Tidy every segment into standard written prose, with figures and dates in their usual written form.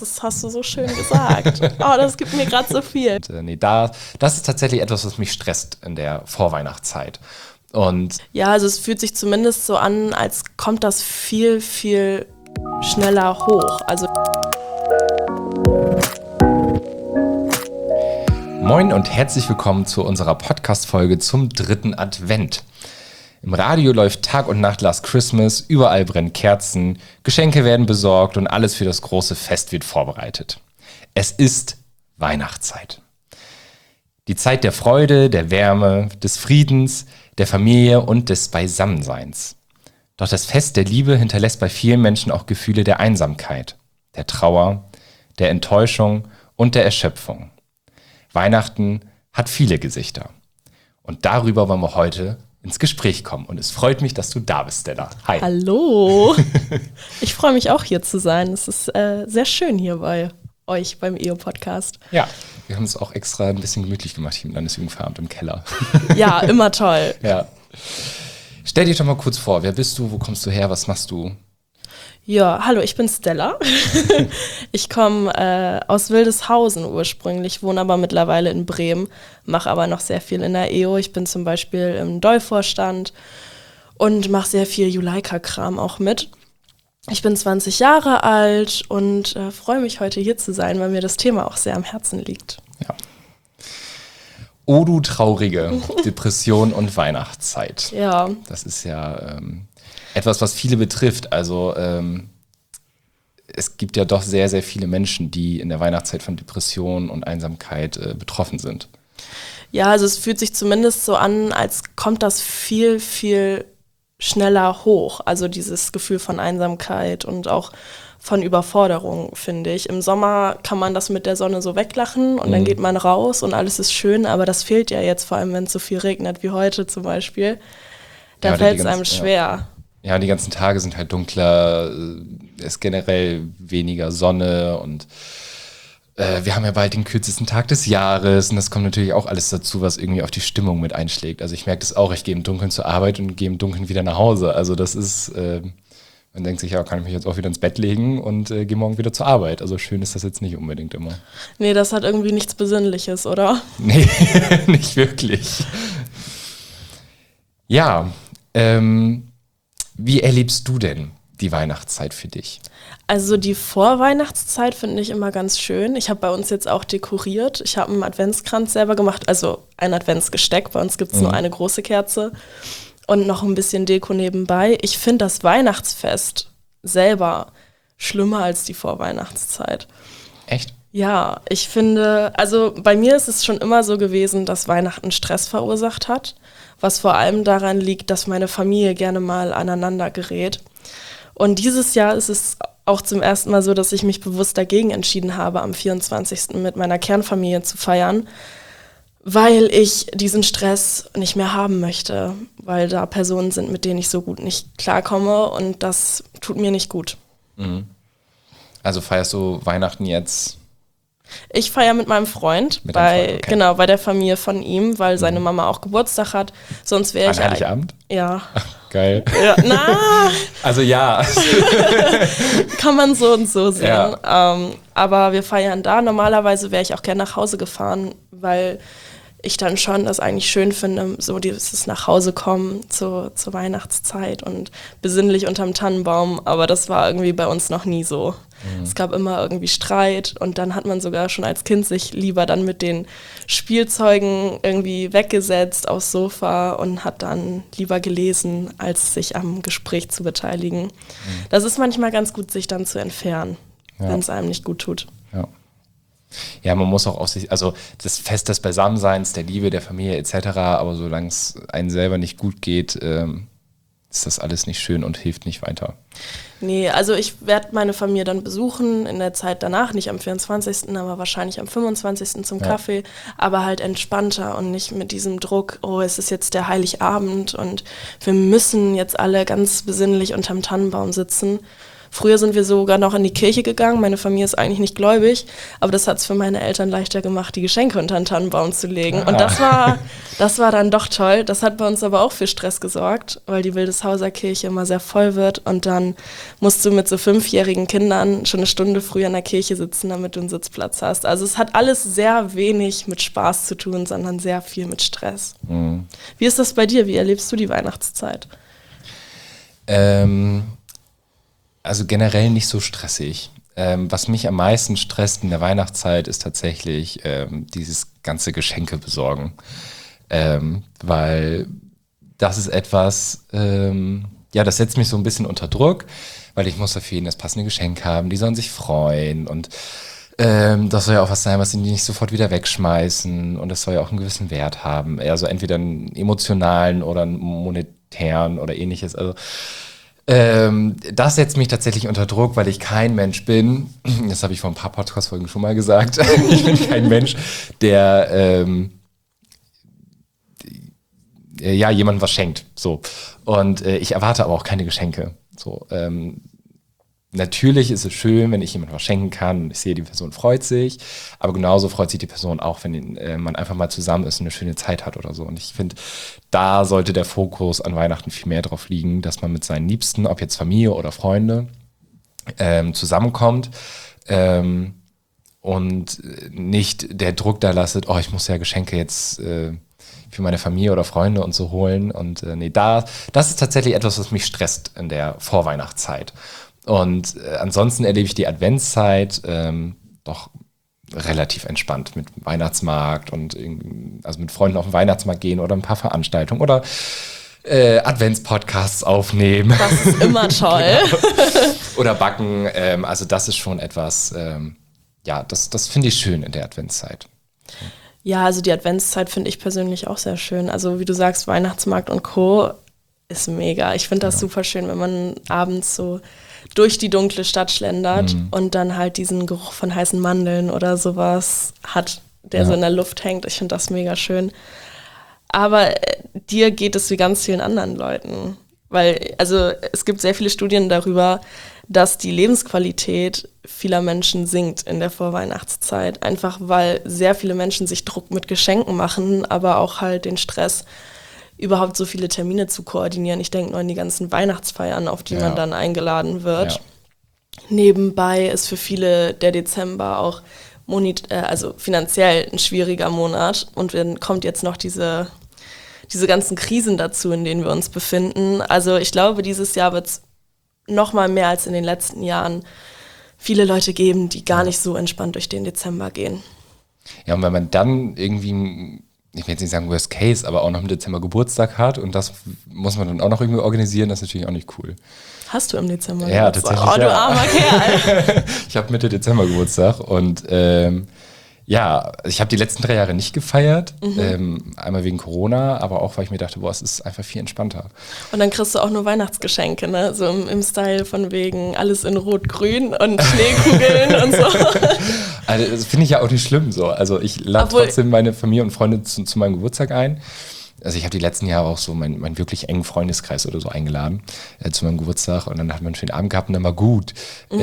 Das hast du so schön gesagt. Oh, das gibt mir gerade so viel. Das ist tatsächlich etwas, was mich stresst in der Vorweihnachtszeit. Und ja, also es fühlt sich zumindest so an, als kommt das viel, viel schneller hoch. Also Moin und herzlich willkommen zu unserer Podcast-Folge zum 3. Advent. Im Radio läuft Tag und Nacht Last Christmas, überall brennen Kerzen, Geschenke werden besorgt und alles für das große Fest wird vorbereitet. Es ist Weihnachtszeit. Die Zeit der Freude, der Wärme, des Friedens, der Familie und des Beisammenseins. Doch das Fest der Liebe hinterlässt bei vielen Menschen auch Gefühle der Einsamkeit, der Trauer, der Enttäuschung und der Erschöpfung. Weihnachten hat viele Gesichter. Und darüber wollen wir heute ins Gespräch kommen. Und es freut mich, dass du da bist, Stella. Hi. Hallo. Ich freue mich auch hier zu sein. Es ist sehr schön hier bei euch beim EO-Podcast. Ja, wir haben es auch extra ein bisschen gemütlich gemacht hier im Landesjugendveramt im Keller. Ja, immer toll. Ja. Stell dich doch mal kurz vor. Wer bist du? Wo kommst du her? Was machst du? Ja, hallo, ich bin Stella. Ich komme aus Wildeshausen ursprünglich, wohne aber mittlerweile in Bremen, mache aber noch sehr viel in der EO. Ich bin zum Beispiel im DOI-Vorstand und mache sehr viel Juleika-Kram auch mit. Ich bin 20 Jahre alt und freue mich, heute hier zu sein, weil mir das Thema auch sehr am Herzen liegt. Ja. Oh, du traurige Depression und Weihnachtszeit. Ja. Das ist ja etwas, was viele betrifft. Also es gibt ja doch sehr, sehr viele Menschen, die in der Weihnachtszeit von Depressionen und Einsamkeit betroffen sind. Ja, also es fühlt sich zumindest so an, als kommt das viel, viel schneller hoch. Also dieses Gefühl von Einsamkeit und auch von Überforderung, finde ich. Im Sommer kann man das mit der Sonne so weglachen und dann geht man raus und alles ist schön, aber das fehlt ja jetzt, vor allem wenn es so viel regnet wie heute zum Beispiel. Da fällt es einem schwer. Ja, die ganzen Tage sind halt dunkler, es ist generell weniger Sonne und wir haben ja bald den kürzesten Tag des Jahres und das kommt natürlich auch alles dazu, was irgendwie auf die Stimmung mit einschlägt. Also ich merke das auch, ich gehe im Dunkeln zur Arbeit und gehe im Dunkeln wieder nach Hause. Also das ist, man denkt sich, ja, kann ich mich jetzt auch wieder ins Bett legen und gehe morgen wieder zur Arbeit. Also schön ist das jetzt nicht unbedingt immer. Nee, das hat irgendwie nichts Besinnliches, oder? Nee, nicht wirklich. Ja, wie erlebst du denn die Weihnachtszeit für dich? Also die Vorweihnachtszeit finde ich immer ganz schön. Ich habe bei uns jetzt auch dekoriert. Ich habe einen Adventskranz selber gemacht, also ein Adventsgesteck. Bei uns gibt es nur eine große Kerze und noch ein bisschen Deko nebenbei. Ich finde das Weihnachtsfest selber schlimmer als die Vorweihnachtszeit. Echt? Ja, ich finde, also bei mir ist es schon immer so gewesen, dass Weihnachten Stress verursacht hat, was vor allem daran liegt, dass meine Familie gerne mal aneinander gerät. Und dieses Jahr ist es auch zum ersten Mal so, dass ich mich bewusst dagegen entschieden habe, am 24. mit meiner Kernfamilie zu feiern, weil ich diesen Stress nicht mehr haben möchte, weil da Personen sind, mit denen ich so gut nicht klarkomme und das tut mir nicht gut. Mhm. Also feierst du Weihnachten jetzt? Ich feiere mit meinem Freund, Okay. Genau, bei der Familie von ihm, weil seine Mama auch Geburtstag hat. Sonst wäre ich Heiligabend? Ja. Geil. Ja, Also ja. Kann man so und so sehen. Ja. Aber wir feiern da. Normalerweise wäre ich auch gerne nach Hause gefahren, weil ich dann schon das eigentlich schön finde, so dieses nach Hause kommen zur Weihnachtszeit und besinnlich unterm Tannenbaum. Aber das war irgendwie bei uns noch nie so. Es gab immer irgendwie Streit und dann hat man sogar schon als Kind sich lieber dann mit den Spielzeugen irgendwie weggesetzt aufs Sofa und hat dann lieber gelesen, als sich am Gespräch zu beteiligen. Das ist manchmal ganz gut, sich dann zu entfernen, wenn es einem nicht gut tut. Ja. Ja, man muss auch auf sich, also das Fest des Beisammenseins, der Liebe, der Familie etc., aber solange es einem selber nicht gut geht, ist das alles nicht schön und hilft nicht weiter. Nee, also ich werde meine Familie dann besuchen in der Zeit danach, nicht am 24., aber wahrscheinlich am 25. zum Kaffee, aber halt entspannter und nicht mit diesem Druck, oh, es ist jetzt der Heiligabend und wir müssen jetzt alle ganz besinnlich unterm Tannenbaum sitzen, Früher sind wir sogar noch in die Kirche gegangen. Meine Familie ist eigentlich nicht gläubig, aber das hat es für meine Eltern leichter gemacht, die Geschenke unter den Tannenbaum zu legen. Und das war dann doch toll. Das hat bei uns aber auch für Stress gesorgt, weil die Wildeshauser Kirche immer sehr voll wird und dann musst du mit so 5-jährigen Kindern schon eine Stunde früher in der Kirche sitzen, damit du einen Sitzplatz hast. Also es hat alles sehr wenig mit Spaß zu tun, sondern sehr viel mit Stress. Mhm. Wie ist das bei dir? Wie erlebst du die Weihnachtszeit? Also generell nicht so stressig. Was mich am meisten stresst in der Weihnachtszeit ist tatsächlich dieses ganze Geschenke besorgen. Weil das ist etwas, das setzt mich so ein bisschen unter Druck, weil ich muss für jeden das passende Geschenk haben, die sollen sich freuen und das soll ja auch was sein, was sie nicht sofort wieder wegschmeißen und das soll ja auch einen gewissen Wert haben, also entweder einen emotionalen oder einen monetären oder ähnliches, also das setzt mich tatsächlich unter Druck, weil ich kein Mensch bin, das habe ich vor ein paar Podcast-Folgen schon mal gesagt, ich bin kein Mensch, der jemandem was schenkt, so. Und ich erwarte aber auch keine Geschenke, so. Natürlich ist es schön, wenn ich jemandem was schenken kann und ich sehe, die Person freut sich, aber genauso freut sich die Person auch, wenn man einfach mal zusammen ist und eine schöne Zeit hat oder so. Und ich finde, da sollte der Fokus an Weihnachten viel mehr drauf liegen, dass man mit seinen Liebsten, ob jetzt Familie oder Freunde, zusammenkommt und nicht der Druck da lastet, oh, ich muss ja Geschenke jetzt für meine Familie oder Freunde und so holen. Und das ist tatsächlich etwas, was mich stresst in der Vorweihnachtszeit. Und ansonsten erlebe ich die Adventszeit doch relativ entspannt mit Weihnachtsmarkt und also mit Freunden auf den Weihnachtsmarkt gehen oder ein paar Veranstaltungen oder Adventspodcasts aufnehmen. Das ist immer toll. Genau. Oder backen. Also das ist schon etwas, das finde ich schön in der Adventszeit. Ja, also die Adventszeit finde ich persönlich auch sehr schön. Also wie du sagst, Weihnachtsmarkt und Co. ist mega. Ich finde das super schön, wenn man abends so durch die dunkle Stadt schlendert und dann halt diesen Geruch von heißen Mandeln oder sowas hat, der so in der Luft hängt. Ich finde das mega schön. Aber dir geht es wie ganz vielen anderen Leuten. Weil, also es gibt sehr viele Studien darüber, dass die Lebensqualität vieler Menschen sinkt in der Vorweihnachtszeit. Einfach weil sehr viele Menschen sich Druck mit Geschenken machen, aber auch halt den Stress, überhaupt so viele Termine zu koordinieren. Ich denke nur an die ganzen Weihnachtsfeiern, auf die man dann eingeladen wird. Ja. Nebenbei ist für viele der Dezember auch finanziell ein schwieriger Monat. Und dann kommt jetzt noch diese ganzen Krisen dazu, in denen wir uns befinden. Also ich glaube, dieses Jahr wird es noch mal mehr als in den letzten Jahren viele Leute geben, die gar nicht so entspannt durch den Dezember gehen. Ja, und wenn man dann irgendwie, ich will jetzt nicht sagen Worst Case, aber auch noch im Dezember Geburtstag hat und das muss man dann auch noch irgendwie organisieren, das ist natürlich auch nicht cool. Hast du im Dezember Geburtstag? Ja, tatsächlich. Oh, du armer Kerl. Ich habe Mitte Dezember Geburtstag und ich habe die letzten 3 Jahre nicht gefeiert, einmal wegen Corona, aber auch, weil ich mir dachte, es ist einfach viel entspannter. Und dann kriegst du auch nur Weihnachtsgeschenke, ne? So im Style von wegen alles in Rot-Grün und Schneekugeln und so. Also das finde ich ja auch nicht schlimm so. Also ich lade trotzdem meine Familie und Freunde zu meinem Geburtstag ein. Also ich habe die letzten Jahre auch so meinen wirklich engen Freundeskreis oder so eingeladen zu meinem Geburtstag und dann hat man einen schönen Abend gehabt und dann war gut.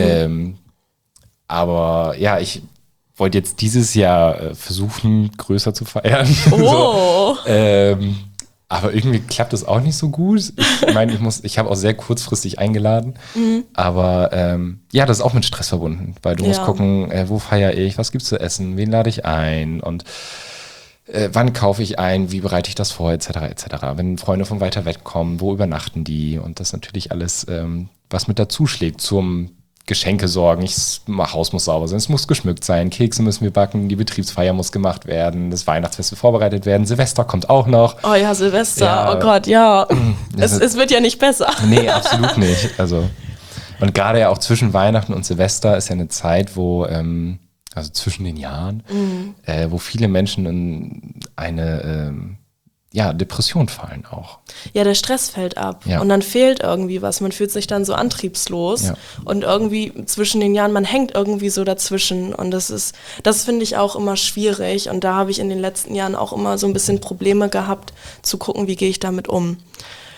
Aber ja, ich wollte jetzt dieses Jahr versuchen, größer zu feiern. Oh. Aber irgendwie klappt das auch nicht so gut. Ich meine, ich habe auch sehr kurzfristig eingeladen. Aber das ist auch mit Stress verbunden, weil du musst gucken, wo feiere ich, was gibt's zu essen, wen lade ich ein und wann kaufe ich ein, wie bereite ich das vor, etc. Wenn Freunde von weiter weg kommen, wo übernachten die? Und das ist natürlich alles, was mit dazu schlägt zum Geschenke sorgen, das Haus muss sauber sein, es muss geschmückt sein, Kekse müssen wir backen, die Betriebsfeier muss gemacht werden, das Weihnachtsfest wird vorbereitet werden, Silvester kommt auch noch. Oh ja, Silvester, oh Gott, ja. Es wird ja nicht besser. Nee, absolut nicht. Also, und gerade ja auch zwischen Weihnachten und Silvester ist ja eine Zeit, wo, also zwischen den Jahren, wo viele Menschen in eine Depression fallen auch. Ja, der Stress fällt ab und dann fehlt irgendwie was. Man fühlt sich dann so antriebslos und irgendwie zwischen den Jahren, man hängt irgendwie so dazwischen und das finde ich auch immer schwierig und da habe ich in den letzten Jahren auch immer so ein bisschen Probleme gehabt, zu gucken, wie gehe ich damit um.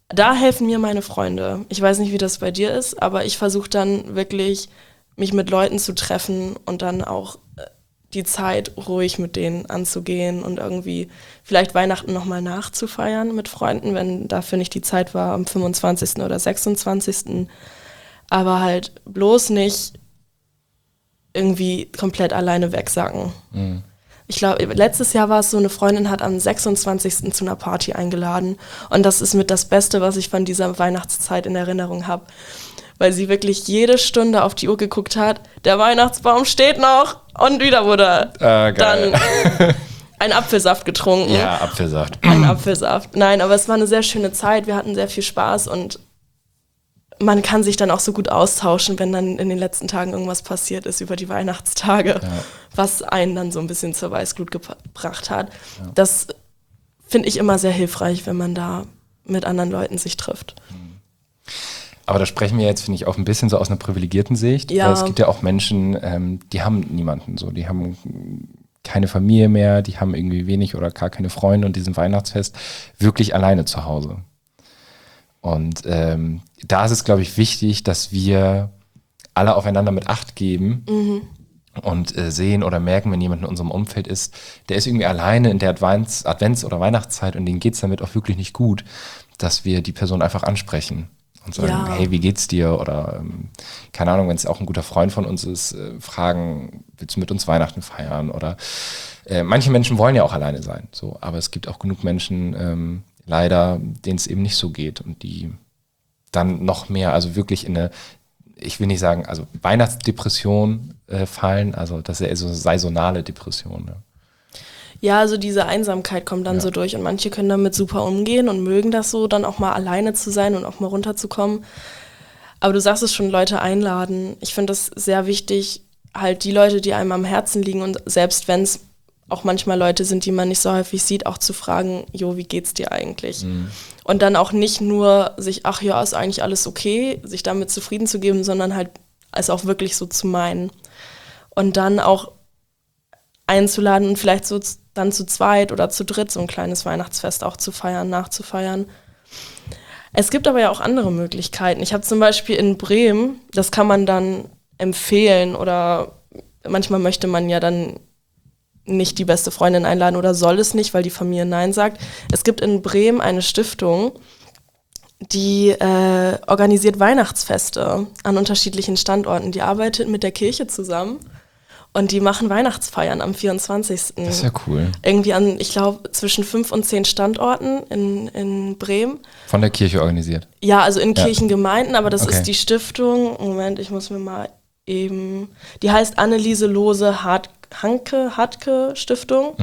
Da helfen mir meine Freunde. Ich weiß nicht, wie das bei dir ist, aber ich versuche dann wirklich, mich mit Leuten zu treffen und dann auch die Zeit ruhig mit denen anzugehen und irgendwie vielleicht Weihnachten nochmal nachzufeiern mit Freunden, wenn dafür nicht die Zeit war, am 25. oder 26. Aber halt bloß nicht irgendwie komplett alleine wegsacken. Mhm. Ich glaube, letztes Jahr war es so, eine Freundin hat am 26. zu einer Party eingeladen. Und das ist mit das Beste, was ich von dieser Weihnachtszeit in Erinnerung habe. Weil sie wirklich jede Stunde auf die Uhr geguckt hat, der Weihnachtsbaum steht noch und wieder wurde dann ein Apfelsaft getrunken. Ja, Apfelsaft. Ein Apfelsaft. Nein, aber es war eine sehr schöne Zeit. Wir hatten sehr viel Spaß und man kann sich dann auch so gut austauschen, wenn dann in den letzten Tagen irgendwas passiert ist über die Weihnachtstage, was einen dann so ein bisschen zur Weißglut gebracht hat. Ja. Das finde ich immer sehr hilfreich, wenn man da mit anderen Leuten sich trifft. Aber da sprechen wir jetzt, finde ich, auch ein bisschen so aus einer privilegierten Sicht. Ja. Weil es gibt ja auch Menschen, die haben niemanden so, die haben keine Familie mehr, die haben irgendwie wenig oder gar keine Freunde und die sind Weihnachtsfest wirklich alleine zu Hause. Und da ist es, glaube ich, wichtig, dass wir alle aufeinander mit Acht geben und sehen oder merken, wenn jemand in unserem Umfeld ist, der ist irgendwie alleine in der Advents- oder Weihnachtszeit und denen geht es damit auch wirklich nicht gut, dass wir die Person einfach ansprechen und sagen, hey, wie geht's dir? Oder keine Ahnung, wenn es auch ein guter Freund von uns ist, fragen, willst du mit uns Weihnachten feiern? Oder manche Menschen wollen ja auch alleine sein, so, aber es gibt auch genug Menschen, leider, denen es eben nicht so geht und die dann noch mehr, also wirklich in eine, ich will nicht sagen, also Weihnachtsdepression fallen, also das ist ja so saisonale Depression. Ne? Ja, also diese Einsamkeit kommt dann so durch und manche können damit super umgehen und mögen das so, dann auch mal alleine zu sein und auch mal runterzukommen. Aber du sagst es schon, Leute einladen. Ich finde das sehr wichtig, halt die Leute, die einem am Herzen liegen und selbst wenn es auch manchmal Leute sind, die man nicht so häufig sieht, auch zu fragen, jo, wie geht's dir eigentlich? Und dann auch nicht nur sich, ach ja, ist eigentlich alles okay, sich damit zufrieden zu geben, sondern halt es auch wirklich so zu meinen. Und dann auch einzuladen und vielleicht so dann zu zweit oder zu dritt so ein kleines Weihnachtsfest auch zu feiern, nachzufeiern. Es gibt aber ja auch andere Möglichkeiten. Ich habe zum Beispiel in Bremen, das kann man dann empfehlen oder manchmal möchte man ja dann nicht die beste Freundin einladen oder soll es nicht, weil die Familie Nein sagt. Es gibt in Bremen eine Stiftung, die organisiert Weihnachtsfeste an unterschiedlichen Standorten. Die arbeitet mit der Kirche zusammen und die machen Weihnachtsfeiern am 24. Das ist ja cool. Irgendwie an, ich glaube, zwischen 5 und 10 Standorten in Bremen. Von der Kirche organisiert? Ja, also in Kirchengemeinden, aber das ist die Stiftung. Moment, ich muss mir mal eben, die heißt Anneliese Lose Hartke Stiftung.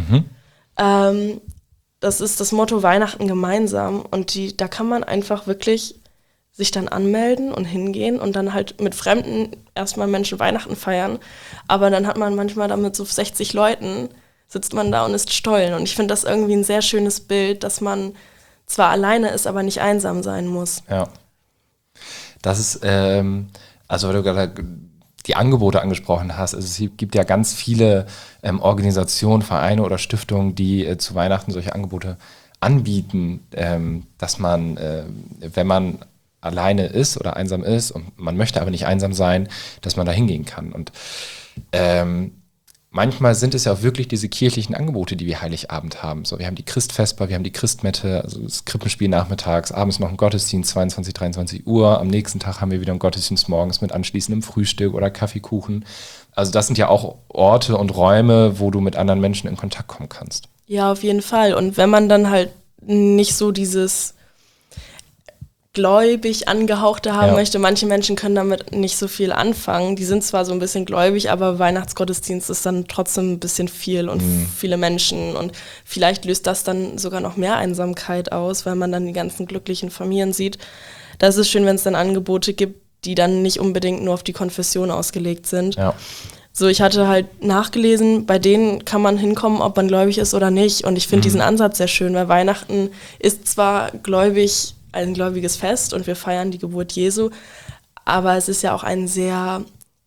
Das ist das Motto Weihnachten gemeinsam und da kann man einfach wirklich sich dann anmelden und hingehen und dann halt mit fremden erstmal Menschen Weihnachten feiern, aber dann hat man manchmal damit so 60 Leuten, sitzt man da und isst Stollen und ich finde das irgendwie ein sehr schönes Bild, dass man zwar alleine ist, aber nicht einsam sein muss. Ja. Das ist, also weil du gerade die Angebote angesprochen hast. Also es gibt ja ganz viele Organisationen, Vereine oder Stiftungen, die zu Weihnachten solche Angebote anbieten, dass man, wenn man alleine ist oder einsam ist und man möchte aber nicht einsam sein, dass man da hingehen kann. Und manchmal sind es ja auch wirklich diese kirchlichen Angebote, die wir Heiligabend haben. So, wir haben die Christfesper, wir haben die Christmette, also das Krippenspiel nachmittags, abends noch ein Gottesdienst, 22, 23 Uhr. Am nächsten Tag haben wir wieder einen Gottesdienst morgens mit anschließendem Frühstück oder Kaffeekuchen. Also das sind ja auch Orte und Räume, wo du mit anderen Menschen in Kontakt kommen kannst. Ja, auf jeden Fall. Und wenn man dann halt nicht so dieses gläubig angehauchte haben möchte. Manche Menschen können damit nicht so viel anfangen. Die sind zwar so ein bisschen gläubig, aber Weihnachtsgottesdienst ist dann trotzdem ein bisschen viel und viele Menschen. Und vielleicht löst das dann sogar noch mehr Einsamkeit aus, weil man dann die ganzen glücklichen Familien sieht. Da ist es schön, wenn es dann Angebote gibt, die dann nicht unbedingt nur auf die Konfession ausgelegt sind. Ja. So, ich hatte halt nachgelesen, bei denen kann man hinkommen, ob man gläubig ist oder nicht. Und ich finde diesen Ansatz sehr schön, weil Weihnachten ist zwar gläubig, ein gläubiges Fest und wir feiern die Geburt Jesu, aber es ist ja auch ein sehr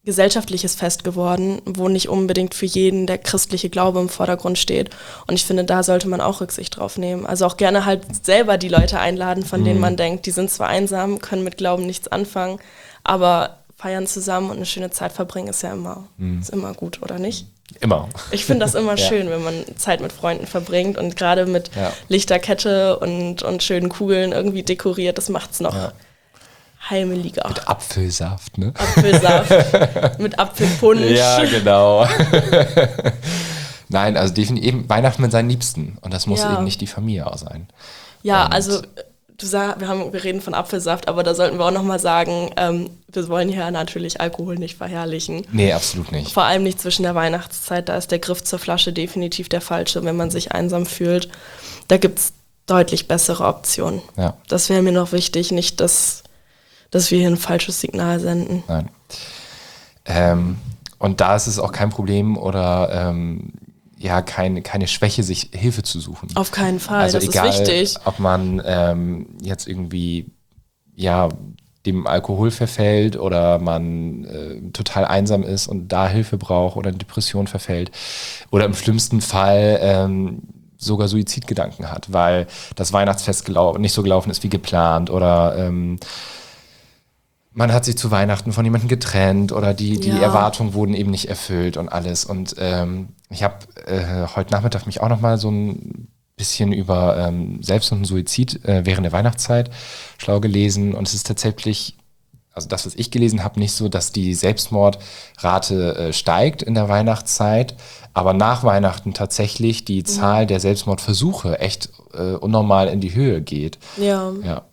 gesellschaftliches Fest geworden, wo nicht unbedingt für jeden der christliche Glaube im Vordergrund steht. Und ich finde, da sollte man auch Rücksicht drauf nehmen. Also auch gerne halt selber die Leute einladen, von denen man denkt, die sind zwar einsam, können mit Glauben nichts anfangen, aber feiern zusammen und eine schöne Zeit verbringen ist ja immer gut, oder nicht? Immer. Ich finde das immer schön, wenn man Zeit mit Freunden verbringt und gerade mit Lichterkette und schönen Kugeln irgendwie dekoriert, das macht's noch heimeliger. Mit Apfelsaft, ne? Apfelsaft, mit Apfelpunsch. Ja, genau. Nein, also definitiv eben Weihnachten mit seinen Liebsten. Und das muss eben nicht die Familie auch sein. Ja, und also wir reden von Apfelsaft, aber da sollten wir auch nochmal sagen, wir wollen hier natürlich Alkohol nicht verherrlichen. Nee, absolut nicht. Vor allem nicht zwischen der Weihnachtszeit, da ist der Griff zur Flasche definitiv der falsche, wenn man sich einsam fühlt. Da gibt es deutlich bessere Optionen. Ja. Das wäre mir noch wichtig, nicht, dass wir hier ein falsches Signal senden. Nein. Und da ist es auch kein Problem oder keine Schwäche, sich Hilfe zu suchen. Auf keinen Fall, also das egal, ist wichtig. Ob man jetzt irgendwie dem Alkohol verfällt oder man total einsam ist und da Hilfe braucht oder in Depression verfällt oder im schlimmsten Fall sogar Suizidgedanken hat, weil das Weihnachtsfest nicht so gelaufen ist wie geplant oder man hat sich zu Weihnachten von jemandem getrennt oder die Erwartungen wurden eben nicht erfüllt und alles. Und ich habe heute Nachmittag mich auch noch mal so ein bisschen über Selbstmord und Suizid während der Weihnachtszeit schlau gelesen. Und es ist tatsächlich, also das, was ich gelesen habe, nicht so, dass die Selbstmordrate steigt in der Weihnachtszeit, aber nach Weihnachten tatsächlich die Zahl der Selbstmordversuche echt unnormal in die Höhe geht. Ja,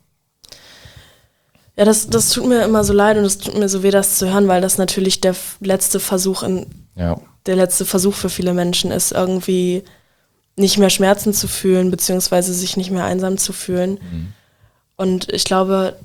das tut mir immer so leid und es tut mir so weh, das zu hören, weil das natürlich der letzte Versuch für viele Menschen ist, irgendwie nicht mehr Schmerzen zu fühlen, beziehungsweise sich nicht mehr einsam zu fühlen. Und ich glaube,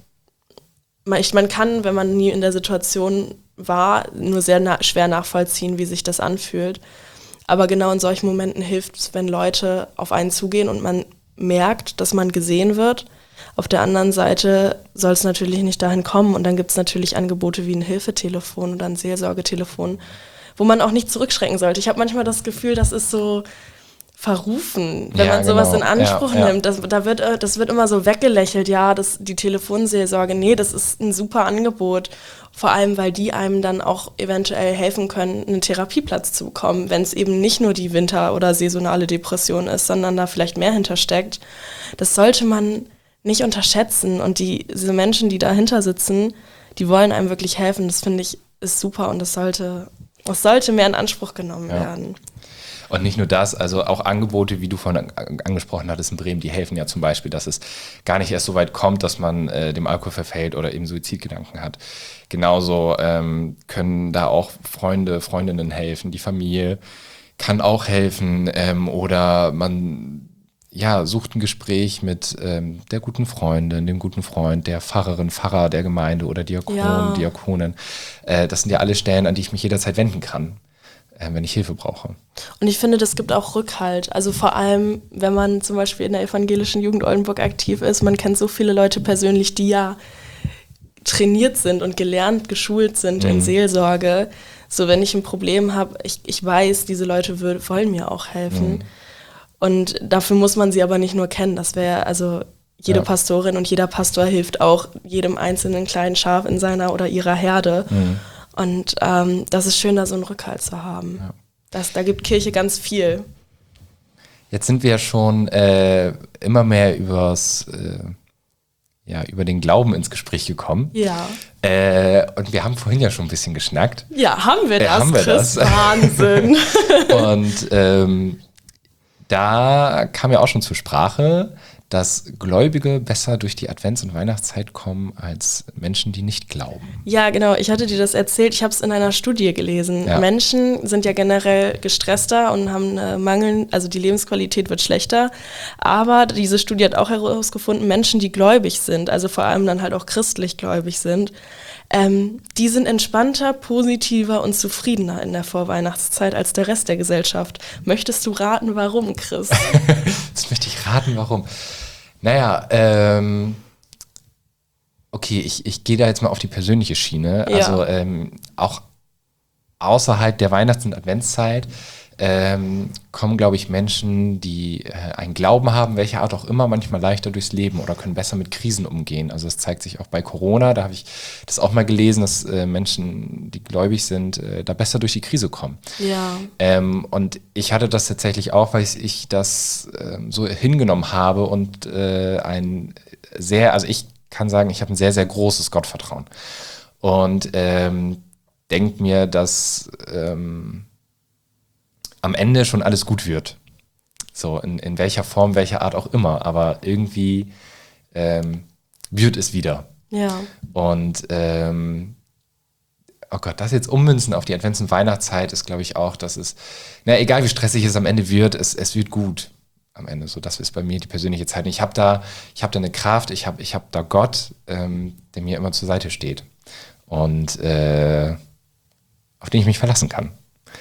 man kann, wenn man nie in der Situation war, nur sehr schwer nachvollziehen, wie sich das anfühlt. Aber genau in solchen Momenten hilft es, wenn Leute auf einen zugehen und man merkt, dass man gesehen wird. Auf der anderen Seite soll es natürlich nicht dahin kommen und dann gibt es natürlich Angebote wie ein Hilfetelefon oder ein Seelsorgetelefon, wo man auch nicht zurückschrecken sollte. Ich habe manchmal das Gefühl, das ist so verrufen, wenn man sowas in Anspruch nimmt. Das wird immer so weggelächelt, die Telefonseelsorge. Nee, das ist ein super Angebot. Vor allem, weil die einem dann auch eventuell helfen können, einen Therapieplatz zu bekommen, wenn es eben nicht nur die Winter- oder saisonale Depression ist, sondern da vielleicht mehr hintersteckt. Das sollte man nicht unterschätzen und diese Menschen, die dahinter sitzen, die wollen einem wirklich helfen. Das finde ich ist super und das sollte mehr in Anspruch genommen werden. Und nicht nur das, also auch Angebote, wie du vorhin angesprochen hattest in Bremen, die helfen ja zum Beispiel, dass es gar nicht erst so weit kommt, dass man dem Alkohol verfällt oder eben Suizidgedanken hat. Genauso können da auch Freunde, Freundinnen helfen, die Familie kann auch helfen oder man sucht ein Gespräch mit der guten Freundin, dem guten Freund, der Pfarrerin, Pfarrer der Gemeinde oder Diakon, Diakonin. Das sind ja alle Stellen, an die ich mich jederzeit wenden kann, wenn ich Hilfe brauche. Und ich finde, das gibt auch Rückhalt. Also vor allem, wenn man zum Beispiel in der evangelischen Jugend Oldenburg aktiv ist, man kennt so viele Leute persönlich, die ja trainiert sind und gelernt, geschult sind in Seelsorge. So, wenn ich ein Problem habe, ich weiß, diese Leute wollen mir auch helfen. Und dafür muss man sie aber nicht nur kennen. Das wäre, also jede Pastorin und jeder Pastor hilft auch jedem einzelnen kleinen Schaf in seiner oder ihrer Herde. Und das ist schön, da so einen Rückhalt zu haben. Da gibt Kirche ganz viel. Jetzt sind wir ja schon immer mehr über den Glauben ins Gespräch gekommen. Ja. Und wir haben vorhin ja schon ein bisschen geschnackt. Ja, haben wir das, Chris? Wahnsinn. Und da kam ja auch schon zur Sprache, dass Gläubige besser durch die Advents- und Weihnachtszeit kommen als Menschen, die nicht glauben. Ja, genau. Ich hatte dir das erzählt. Ich habe es in einer Studie gelesen. Ja. Menschen sind ja generell gestresster und haben also die Lebensqualität wird schlechter. Aber diese Studie hat auch herausgefunden, Menschen, die gläubig sind, also vor allem dann halt auch christlich gläubig sind, die sind entspannter, positiver und zufriedener in der Vorweihnachtszeit als der Rest der Gesellschaft. Möchtest du raten, warum, Chris? Jetzt möchte ich raten, warum. Naja, okay, ich gehe da jetzt mal auf die persönliche Schiene. Ja. Also auch außerhalb der Weihnachts- und Adventszeit kommen, glaube ich, Menschen, die einen Glauben haben, welcher Art auch immer, manchmal leichter durchs Leben oder können besser mit Krisen umgehen. Also das zeigt sich auch bei Corona. Da habe ich das auch mal gelesen, dass Menschen, die gläubig sind, da besser durch die Krise kommen. Ja. Und ich hatte das tatsächlich auch, weil ich das so hingenommen habe und also ich kann sagen, ich habe ein sehr, sehr großes Gottvertrauen. Und denke mir, dass am Ende schon alles gut wird. So, in welcher Form, welcher Art auch immer. Aber irgendwie wird es wieder. Ja. Und oh Gott, das jetzt ummünzen auf die Advents- und Weihnachtszeit ist, glaube ich, auch, dass es, egal wie stressig es am Ende wird, es wird gut am Ende. So, das ist bei mir die persönliche Zeit. Und ich habe da eine Kraft, ich hab da Gott, der mir immer zur Seite steht. Und auf den ich mich verlassen kann.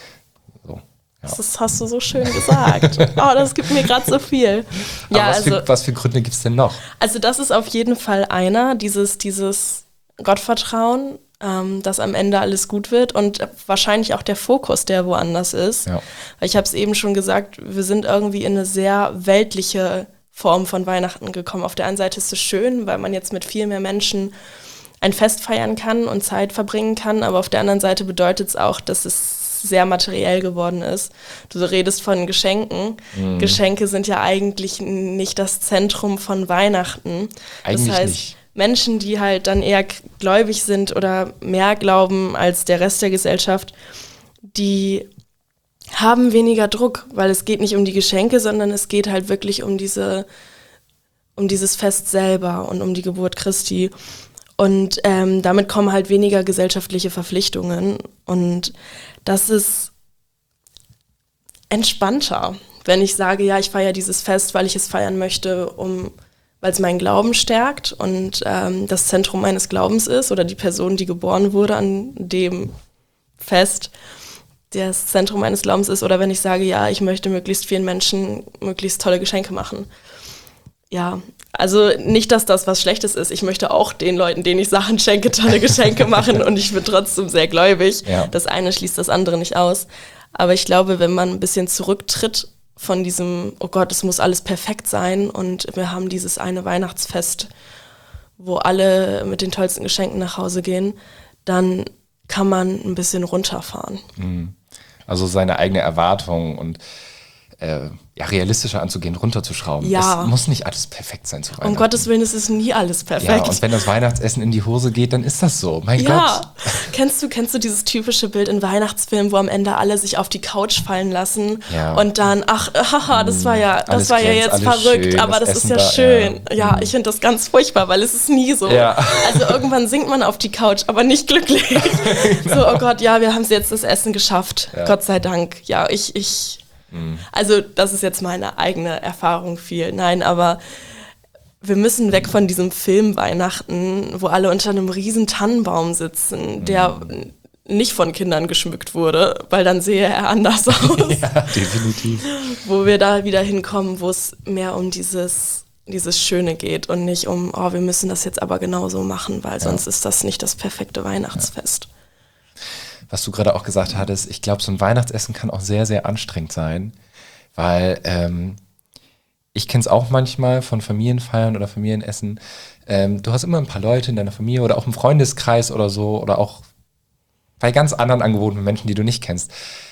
Ja. Das hast du so schön gesagt. Oh, das gibt mir gerade so viel. Ja, was für Gründe gibt es denn noch? Also das ist auf jeden Fall einer, dieses Gottvertrauen, dass am Ende alles gut wird und wahrscheinlich auch der Fokus, der woanders ist. Ja. Weil ich habe es eben schon gesagt, wir sind irgendwie in eine sehr weltliche Form von Weihnachten gekommen. Auf der einen Seite ist es schön, weil man jetzt mit viel mehr Menschen ein Fest feiern kann und Zeit verbringen kann, aber auf der anderen Seite bedeutet es auch, dass es sehr materiell geworden ist. Du redest von Geschenken. Mhm. Geschenke sind ja eigentlich nicht das Zentrum von Weihnachten. Eigentlich das heißt, nicht. Menschen, die halt dann eher gläubig sind oder mehr glauben als der Rest der Gesellschaft, die haben weniger Druck, weil es geht nicht um die Geschenke, sondern es geht halt wirklich um dieses Fest selber und um die Geburt Christi. Und damit kommen halt weniger gesellschaftliche Verpflichtungen. Und das ist entspannter, wenn ich sage, ja, ich feiere dieses Fest, weil ich es feiern möchte, weil es meinen Glauben stärkt und das Zentrum meines Glaubens ist oder die Person, die geboren wurde an dem Fest, das Zentrum meines Glaubens ist. Oder wenn ich sage, ja, ich möchte möglichst vielen Menschen möglichst tolle Geschenke machen. Ja, also nicht, dass das was Schlechtes ist. Ich möchte auch den Leuten, denen ich Sachen schenke, tolle Geschenke machen und ich bin trotzdem sehr gläubig. Ja. Das eine schließt das andere nicht aus. Aber ich glaube, wenn man ein bisschen zurücktritt von diesem, oh Gott, es muss alles perfekt sein und wir haben dieses eine Weihnachtsfest, wo alle mit den tollsten Geschenken nach Hause gehen, dann kann man ein bisschen runterfahren. Also seine eigene Erwartung und realistischer anzugehen, runterzuschrauben. Ja. Es muss nicht alles perfekt sein zu Weihnachten. Um Gottes Willen, es ist nie alles perfekt. Ja, und wenn das Weihnachtsessen in die Hose geht, dann ist das so. Mein Gott. Kennst du dieses typische Bild in Weihnachtsfilmen, wo am Ende alle sich auf die Couch fallen lassen und dann, das war ja jetzt verrückt, schön, aber das ist ja schön. Ja, ich finde das ganz furchtbar, weil es ist nie so. Ja. Also irgendwann sinkt man auf die Couch, aber nicht glücklich. Genau. So, oh Gott, ja, wir haben es jetzt das Essen geschafft. Ja. Gott sei Dank. Ja, also das ist jetzt meine eigene Erfahrung viel. Nein, aber wir müssen weg von diesem Film Weihnachten, wo alle unter einem riesen Tannenbaum sitzen, der nicht von Kindern geschmückt wurde, weil dann sehe er anders aus. Ja, definitiv. Wo wir da wieder hinkommen, wo es mehr um dieses Schöne geht und nicht um, wir müssen das jetzt aber genauso machen, weil sonst ist das nicht das perfekte Weihnachtsfest. Was du gerade auch gesagt hattest, ich glaube, so ein Weihnachtsessen kann auch sehr, sehr anstrengend sein, weil ich kenne es auch manchmal von Familienfeiern oder Familienessen. Du hast immer ein paar Leute in deiner Familie oder auch im Freundeskreis oder so oder auch bei ganz anderen angewohnten Menschen, die du nicht kennst.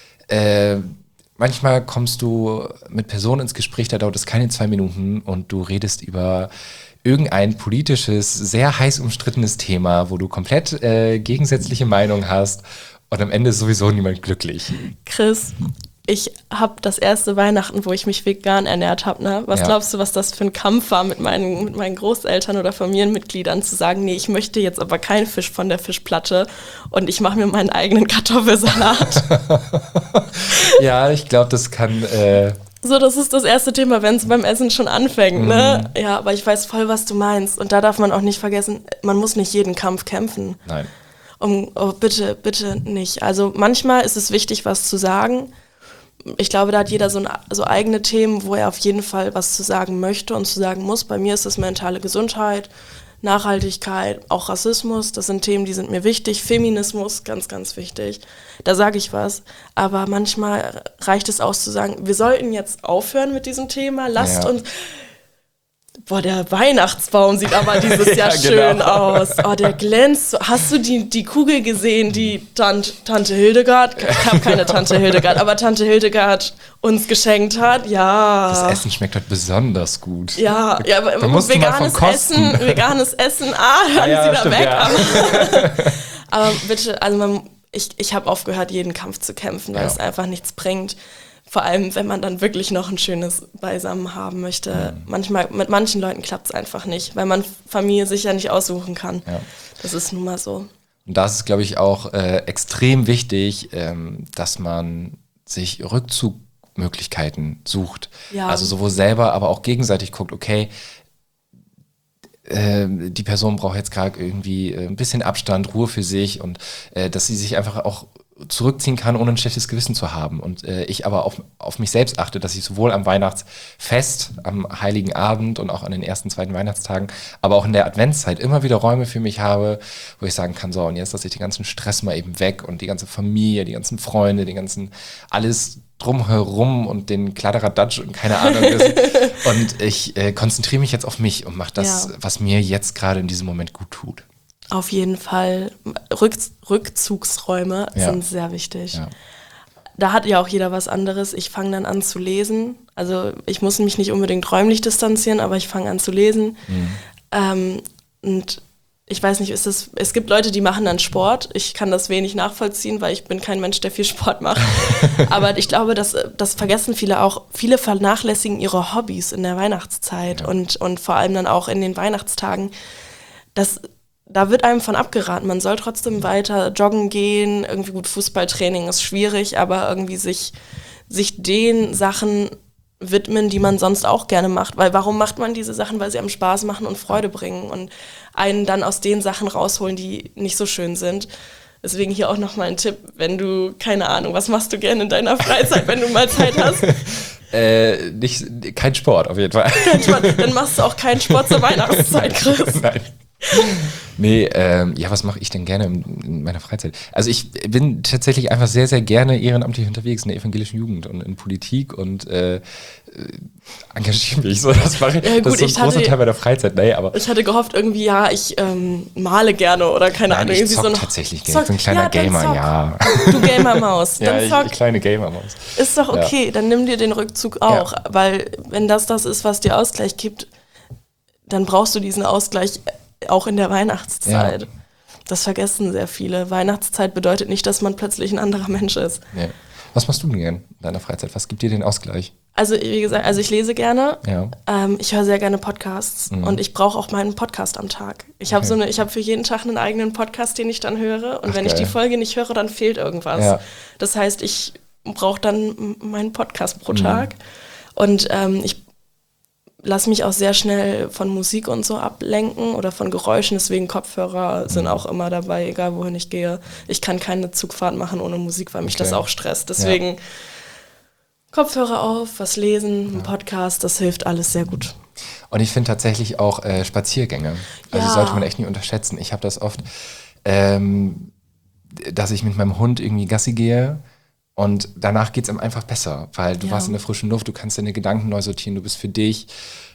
Manchmal kommst du mit Personen ins Gespräch, da dauert es keine 2 Minuten und du redest über irgendein politisches, sehr heiß umstrittenes Thema, wo du komplett gegensätzliche Meinungen hast. Und am Ende ist sowieso niemand glücklich. Chris, ich habe das erste Weihnachten, wo ich mich vegan ernährt habe. Ne? Was glaubst du, was das für ein Kampf war mit meinen Großeltern oder Familienmitgliedern, zu sagen, nee, ich möchte jetzt aber keinen Fisch von der Fischplatte und ich mache mir meinen eigenen Kartoffelsalat. Ja, ich glaube, das kann... So, das ist das erste Thema, wenn es beim Essen schon anfängt. Ne? Ja, aber ich weiß voll, was du meinst. Und da darf man auch nicht vergessen, man muss nicht jeden Kampf kämpfen. Nein. Bitte nicht. Also manchmal ist es wichtig, was zu sagen. Ich glaube, da hat jeder so eigene Themen, wo er auf jeden Fall was zu sagen möchte und zu sagen muss. Bei mir ist es mentale Gesundheit, Nachhaltigkeit, auch Rassismus, das sind Themen, die sind mir wichtig. Feminismus, ganz, ganz wichtig. Da sage ich was. Aber manchmal reicht es aus zu sagen, wir sollten jetzt aufhören mit diesem Thema. Lasst uns... Boah, der Weihnachtsbaum sieht aber dieses Jahr schön aus. Oh, der glänzt. Hast du die Kugel gesehen, die Tante Hildegard, ich habe keine Tante Hildegard, aber Tante Hildegard uns geschenkt hat? Ja. Das Essen schmeckt heute besonders gut. Ja, aber veganes Essen, hören Sie da weg. Ja. Aber bitte, also ich habe aufgehört, jeden Kampf zu kämpfen, weil es einfach nichts bringt. Vor allem, wenn man dann wirklich noch ein schönes Beisammen haben möchte. Manchmal, mit manchen Leuten klappt es einfach nicht, weil man Familie sich ja nicht aussuchen kann. Ja. Das ist nun mal so. Und da ist es, glaube ich, auch extrem wichtig, dass man sich Rückzugmöglichkeiten sucht. Ja. Also sowohl selber, aber auch gegenseitig guckt, okay, die Person braucht jetzt gerade irgendwie ein bisschen Abstand, Ruhe für sich und dass sie sich einfach auch zurückziehen kann, ohne ein schlechtes Gewissen zu haben. Und ich aber auf mich selbst achte, dass ich sowohl am Weihnachtsfest, am Heiligen Abend und auch an den ersten, zweiten Weihnachtstagen, aber auch in der Adventszeit immer wieder Räume für mich habe, wo ich sagen kann, so, und jetzt lasse ich den ganzen Stress mal eben weg und die ganze Familie, die ganzen Freunde, die ganzen, alles drumherum und den Kladderadatsch und keine Ahnung ist. Und ich konzentriere mich jetzt auf mich und mache das, was mir jetzt gerade in diesem Moment gut tut. Auf jeden Fall. Rückzugsräume sind sehr wichtig. Ja. Da hat ja auch jeder was anderes. Ich fange dann an zu lesen. Also ich muss mich nicht unbedingt räumlich distanzieren, aber ich fange an zu lesen. Und ich weiß nicht, es gibt Leute, die machen dann Sport. Ich kann das wenig nachvollziehen, weil ich bin kein Mensch, der viel Sport macht. Aber ich glaube, das vergessen viele auch. Viele vernachlässigen ihre Hobbys in der Weihnachtszeit und vor allem dann auch in den Weihnachtstagen. Da wird einem von abgeraten. Man soll trotzdem weiter joggen gehen. Irgendwie gut, Fußballtraining ist schwierig, aber irgendwie sich den Sachen widmen, die man sonst auch gerne macht. Weil warum macht man diese Sachen? Weil sie einem Spaß machen und Freude bringen und einen dann aus den Sachen rausholen, die nicht so schön sind. Deswegen hier auch nochmal ein Tipp, wenn du, keine Ahnung, was machst du gerne in deiner Freizeit, wenn du mal Zeit hast? Kein Sport, auf jeden Fall. Kein Sport, dann machst du auch keinen Sport zur Weihnachtszeit, Chris. Nein. Nee, was mache ich denn gerne in meiner Freizeit? Also ich bin tatsächlich einfach sehr, sehr gerne ehrenamtlich unterwegs in der evangelischen Jugend und in Politik und engagiere mich so. Das mache ich. Ja, gut, das ist so ein großer Teil meiner Freizeit. Nee, aber ich hatte gehofft irgendwie, ich male gerne oder keine Ahnung. Ich zock tatsächlich gerne. Ich bin ein kleiner Gamer, ja. Du Gamer-Maus. Ja, ich kleine Gamer-Maus. Ist doch okay, dann nimm dir den Rückzug auch. Ja. Weil wenn das ist, was dir Ausgleich gibt, dann brauchst du diesen Ausgleich auch in der Weihnachtszeit. Ja. Das vergessen sehr viele. Weihnachtszeit bedeutet nicht, dass man plötzlich ein anderer Mensch ist. Ja. Was machst du denn gern in deiner Freizeit? Was gibt dir den Ausgleich? Also wie gesagt, ich lese gerne. Ja. Ich höre sehr gerne Podcasts und ich brauche auch meinen Podcast am Tag. Ich habe für jeden Tag einen eigenen Podcast, den ich dann höre. Und wenn ich die Folge nicht höre, dann fehlt irgendwas. Ja. Das heißt, ich brauche dann meinen Podcast pro Tag. Und ich lass mich auch sehr schnell von Musik und so ablenken oder von Geräuschen, deswegen Kopfhörer sind auch immer dabei, egal wohin ich gehe. Ich kann keine Zugfahrt machen ohne Musik, weil mich das auch stresst. Deswegen Kopfhörer auf, was lesen, ein Podcast, das hilft alles sehr gut. Und ich finde tatsächlich auch Spaziergänge, also sollte man echt nicht unterschätzen. Ich habe das oft, dass ich mit meinem Hund irgendwie Gassi gehe. Und danach geht es einem einfach besser, weil du warst in der frischen Luft, du kannst deine Gedanken neu sortieren, du bist für dich.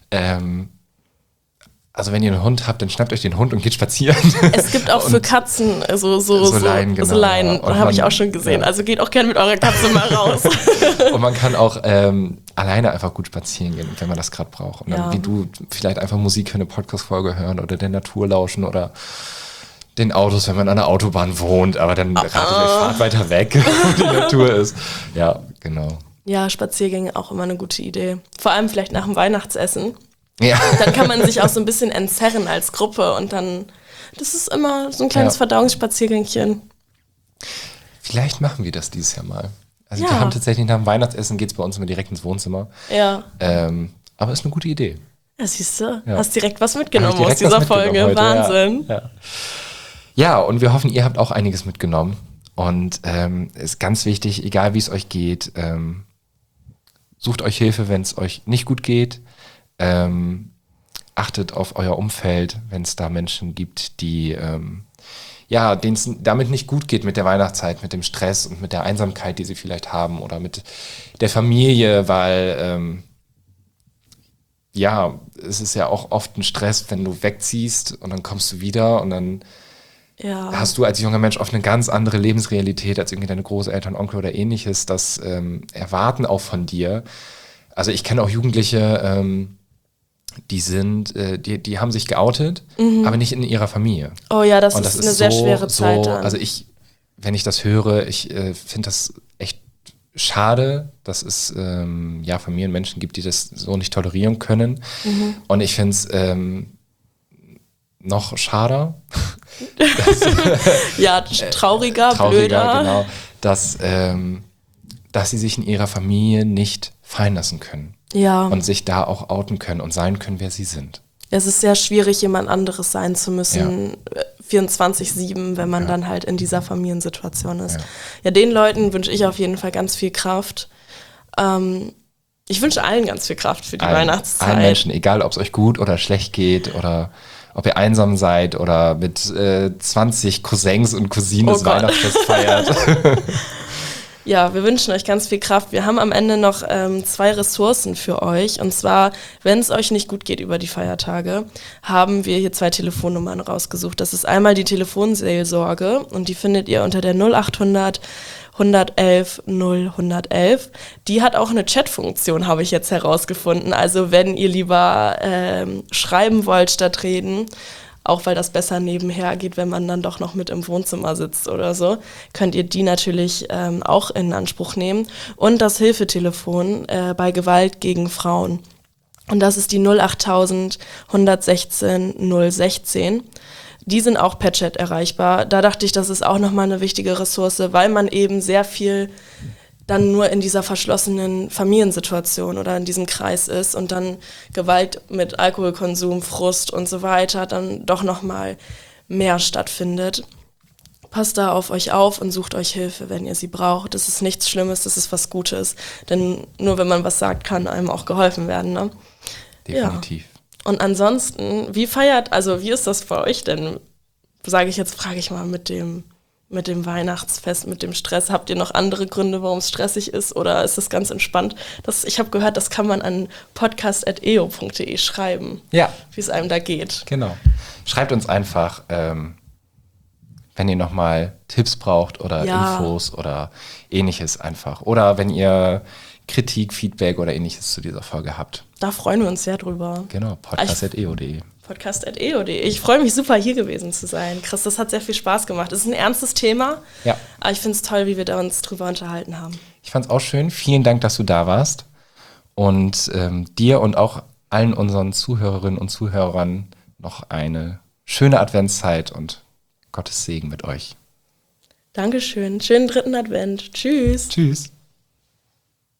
Also wenn ihr einen Hund habt, dann schnappt euch den Hund und geht spazieren. Es gibt auch für Katzen so Leinen, genau, Leinen. Ja. Habe ich auch schon gesehen. Ja. Also geht auch gerne mit eurer Katze mal raus. Und man kann auch alleine einfach gut spazieren gehen, wenn man das gerade braucht. Und dann wie du vielleicht einfach Musik für eine Podcast-Folge hören oder der Natur lauschen oder den Autos, wenn man an der Autobahn wohnt, aber dann ratet euch, fahrt weiter weg, wo die Natur ist. Ja, genau. Ja, Spaziergänge auch immer eine gute Idee. Vor allem vielleicht nach dem Weihnachtsessen. Ja. Dann kann man sich auch so ein bisschen entzerren als Gruppe und dann, das ist immer so ein kleines Verdauungsspaziergängchen. Vielleicht machen wir das dieses Jahr mal. Also wir haben tatsächlich nach dem Weihnachtsessen, geht es bei uns immer direkt ins Wohnzimmer. Ja. Aber ist eine gute Idee. Ja, siehst du, hast direkt was mitgenommen aus dieser Folge. Heute. Wahnsinn. Ja, und wir hoffen, ihr habt auch einiges mitgenommen. Und ist ganz wichtig, egal wie es euch geht, sucht euch Hilfe, wenn es euch nicht gut geht. achtet auf euer Umfeld, wenn es da Menschen gibt, die denen es damit nicht gut geht mit der Weihnachtszeit, mit dem Stress und mit der Einsamkeit, die sie vielleicht haben oder mit der Familie, weil es ist ja auch oft ein Stress, wenn du wegziehst und dann kommst du wieder und dann hast du als junger Mensch oft eine ganz andere Lebensrealität als irgendwie deine Großeltern, Onkel oder ähnliches, das erwarten auch von dir. Also ich kenne auch Jugendliche, die haben sich geoutet, aber nicht in ihrer Familie. Oh ja, das ist eine sehr schwere Zeit dann. Also wenn ich das höre, ich finde das echt schade, dass es Familienmenschen gibt, die das so nicht tolerieren können. Und ich finde es noch schade. Trauriger, blöder. Genau, dass sie sich in ihrer Familie nicht fallen lassen können. Ja. Und sich da auch outen können und sein können, wer sie sind. Es ist sehr schwierig, jemand anderes sein zu müssen, 24/7, wenn man dann halt in dieser Familiensituation ist. Ja, den Leuten wünsche ich auf jeden Fall ganz viel Kraft. Ich wünsche allen ganz viel Kraft für die Weihnachtszeit. Allen Menschen, egal ob es euch gut oder schlecht geht oder ob ihr einsam seid oder mit 20 Cousins und Cousinen das Weihnachtsfest feiert. Ja, wir wünschen euch ganz viel Kraft. Wir haben am Ende noch 2 Ressourcen für euch. Und zwar, wenn es euch nicht gut geht über die Feiertage, haben wir hier 2 Telefonnummern rausgesucht. Das ist einmal die Telefonseelsorge und die findet ihr unter der 0800 111 0111. Die hat auch eine Chatfunktion, habe ich jetzt herausgefunden. Also wenn ihr lieber schreiben wollt statt reden, auch weil das besser nebenher geht, wenn man dann doch noch mit im Wohnzimmer sitzt oder so, könnt ihr die natürlich auch in Anspruch nehmen. Und das Hilfetelefon bei Gewalt gegen Frauen. Und das ist die 08000 116 016. Die sind auch per Chat erreichbar. Da dachte ich, das ist auch nochmal eine wichtige Ressource, weil man eben sehr viel dann nur in dieser verschlossenen Familiensituation oder in diesem Kreis ist und dann Gewalt mit Alkoholkonsum, Frust und so weiter dann doch nochmal mehr stattfindet. Passt da auf euch auf und sucht euch Hilfe, wenn ihr sie braucht. Das ist nichts Schlimmes, das ist was Gutes. Denn nur wenn man was sagt, kann einem auch geholfen werden. Ne? Definitiv. Ja. Und ansonsten, wie ist das bei euch denn? Frage ich mal mit dem Weihnachtsfest, mit dem Stress. Habt ihr noch andere Gründe, warum es stressig ist oder ist es ganz entspannt? Ich habe gehört, das kann man an podcast@eo.de schreiben, wie es einem da geht. Genau. Schreibt uns einfach, wenn ihr nochmal Tipps braucht oder Infos oder ähnliches einfach. Oder wenn ihr Kritik, Feedback oder ähnliches zu dieser Folge habt. Da freuen wir uns sehr drüber. Genau, podcast@eo.de. Podcast@eo.de. Ich freue mich super, hier gewesen zu sein. Chris, das hat sehr viel Spaß gemacht. Es ist ein ernstes Thema, aber ich finde es toll, wie wir da uns drüber unterhalten haben. Ich fand es auch schön. Vielen Dank, dass du da warst. Und dir und auch allen unseren Zuhörerinnen und Zuhörern noch eine schöne Adventszeit und Gottes Segen mit euch. Dankeschön. Schönen 3. Advent. Tschüss. Tschüss.